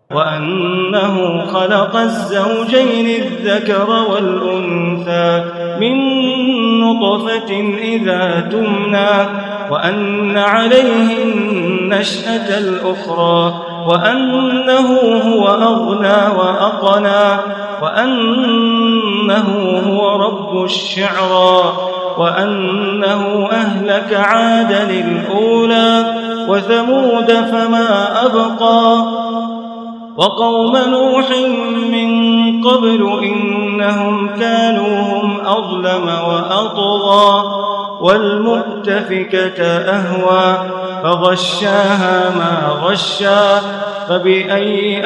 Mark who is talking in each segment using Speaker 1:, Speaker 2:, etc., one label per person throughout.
Speaker 1: وأنه خلق الزوجين الذكر والأنثى من نطفة إذا تمنى وأن عليه النشأة الأخرى وأنه هو أغنى وأقنى وأنه هو رب الشعرى وأنه أهلك عادا الأولى وثمود فما أبقى وقوم نوح من قبل إنهم كانوا هم أظلم وأطغى والمؤتفكة أهوى فغشاها ما غشا فبأي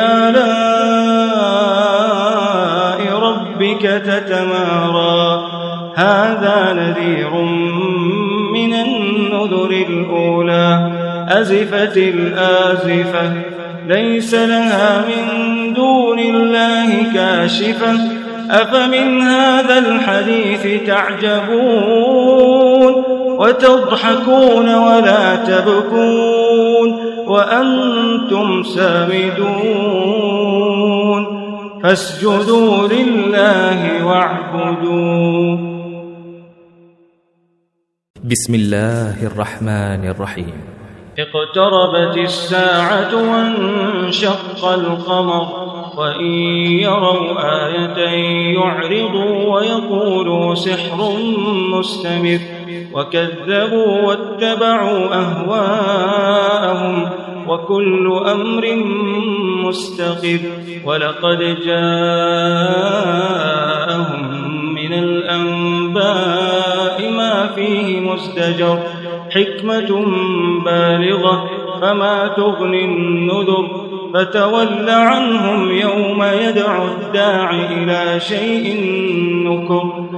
Speaker 1: آلاء ربك تتمارى هذا نذير من النذر الأولى أزفت الآزفة ليس لها من دون الله كاشفة أفمن هذا الحديث تعجبون وتضحكون ولا تبكون وأنتم سامدون فاسجدوا لله واعبدوا.
Speaker 2: بسم الله الرحمن الرحيم.
Speaker 1: اقتربت الساعة وانشق القمر وإن يروا آية يعرضوا ويقولوا سحر مستمر وكذبوا واتبعوا أهواءهم وكل أمر مستقر ولقد جاءهم من الأنباء ما فيه مزدجر حكمة بالغة فما تغني النذر فتول عنهم يوم يدعو الداع إلى شيء نكر